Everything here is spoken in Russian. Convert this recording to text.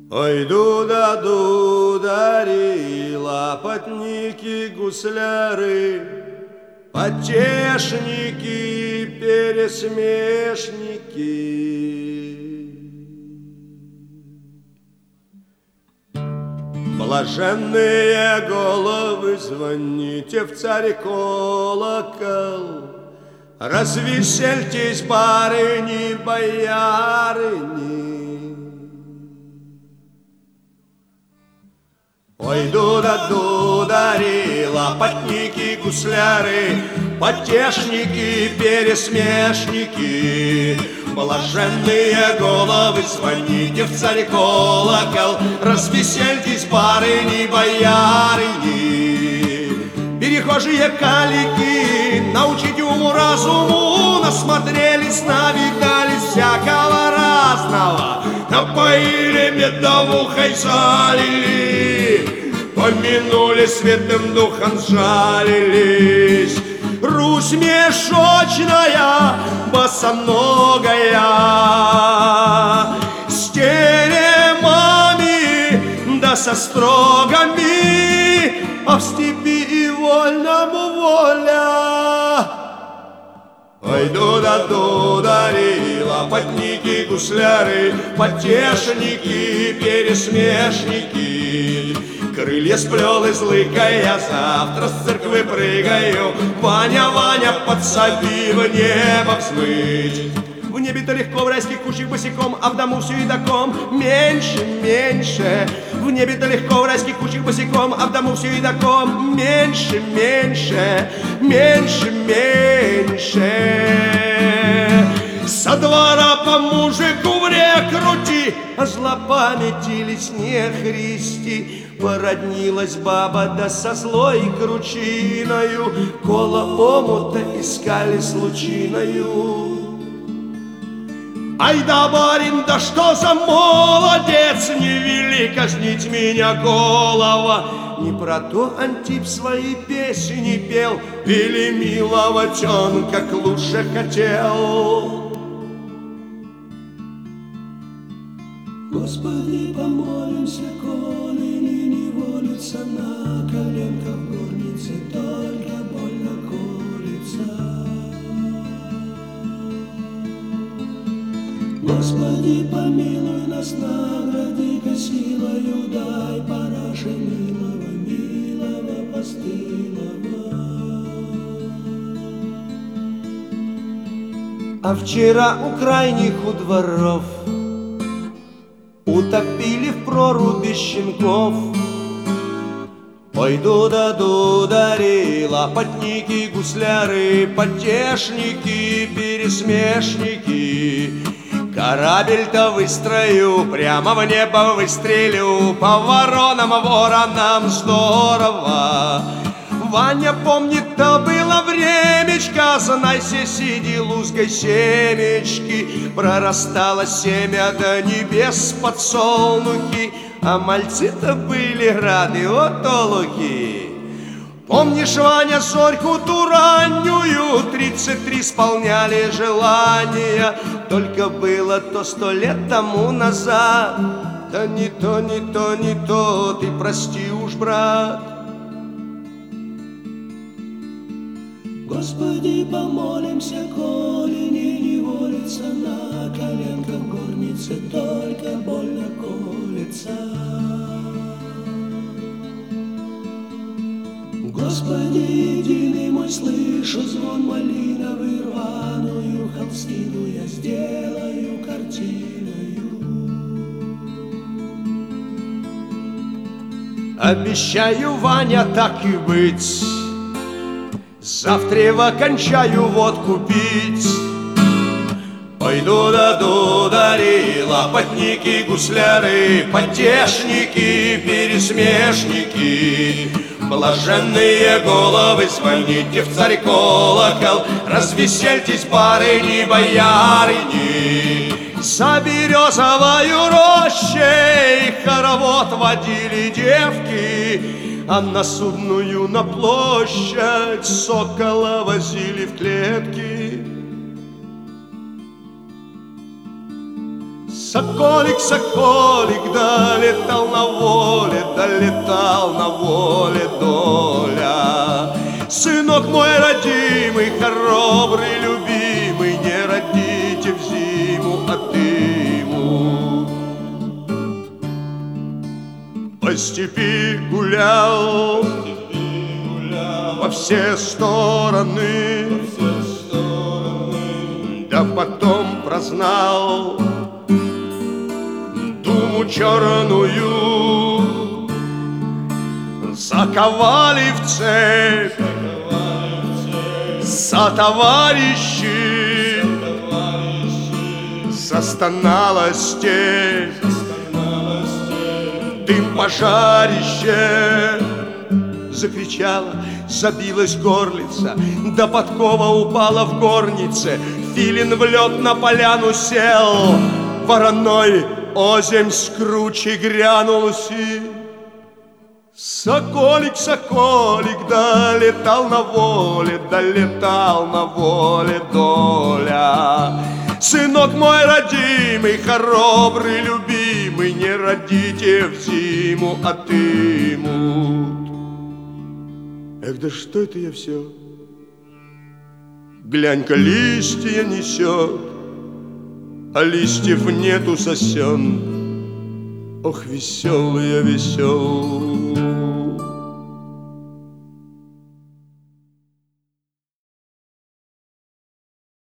Ой, дуда-дудари, лапотники, гусляры, потешники, пересмешники. Блаженные головы, звоните в царь колокол, развесельтесь, барыни, боярыни. Ой, дуда-дудари, лопатники, гусляры, потешники, пересмешники. Блаженные головы, звоните в царь колокол, развесельтесь, барыни, боярыни. Перехожие калики, научите уму-разуму, насмотрелись, навидались всякого разного, напоили медовухой, залили, помянули, святым духом сжалились. Русь мешочная, босоногая, с теремами да со строгами, а в степи и вольному воля. Ой, дуда-дудари, лопатники, гусляры, потешники, пересмешники. Крылья сплел из лыка, я завтра с церквы прыгаю. Ваня, Ваня, подсоби в небо взмыть. В небе-то легко, в райских кущах босиком, а в дому все едоком меньше, меньше. В небе-то легко, в райских кущах босиком, а в дому все едоком меньше, меньше, меньше, меньше. Со двора по мужику в рекруте, а злопамятились не христи. Породнилась баба да со злой кручиною, коло омута искали случиною. Ай да, барин, да что за молодец, не вели казнить меня голова. Не про то Антип свои песни пел, или милого тен, как лучше хотел. Господи, помолимся, коли не волится на коленках в горнице, только больно колется. Господи, помилуй нас, награди-ка силою, дай параше милого, милого, постылого. А вчера у крайних у дворов утопили в проруби щенков. Ой, дуда-дудари, лопатники, гусляры, потешники, пересмешники. Корабель-то выстрою, прямо в небо выстрелю, по воронам здорово. Ваня помнит, то было времечко, знайся, сиди лузгой семечки. Прорастало семя до небес подсолнухи, а мальцы-то были рады, от олухи. Помнишь, Ваня, зорьку ту раннюю, 33 исполняли желания, только было то 100 лет тому назад. Да не то, не то, не то, ты прости уж, брат. Господи, помолимся, коли не волится на коленках в горнице, только больно колется. Господи, единый мой, слышу звон малиновый, рваную холстину я сделаю картиною. Обещаю, Ваня, так и быть, завтра окончаю водку пить. Ой, дуда-дудари, лопатники, гусляры, потешники, пересмешники. Блаженные головы, звоните в царь колокол, развесельтесь, барыни, боярыни. За березовою рощей хоровод водили девки, а на Судную на площадь сокола возили в клетки. Соколик, соколик, долетал на воле доля. Сынок мой родимый, хоробрый, любимый, не родите в зиму от ему. По степи гулял, во все стороны, да потом прознал думу черную. Заковали в цепь сотоварищи, застонала степь, дым пожарище. Закричала, забилась горлица, да подкова упала в горнице. Филин в лед на поляну сел, вороной озимь с кручи грянулся. Соколик, соколик, долетал на воле доля. Сынок мой родимый, хоробрый, любимый, не родите в зиму отымут. Эх, да что это я все? Глянь-ка, листья несет, а листьев нету сосен. Ох, веселый я, весел.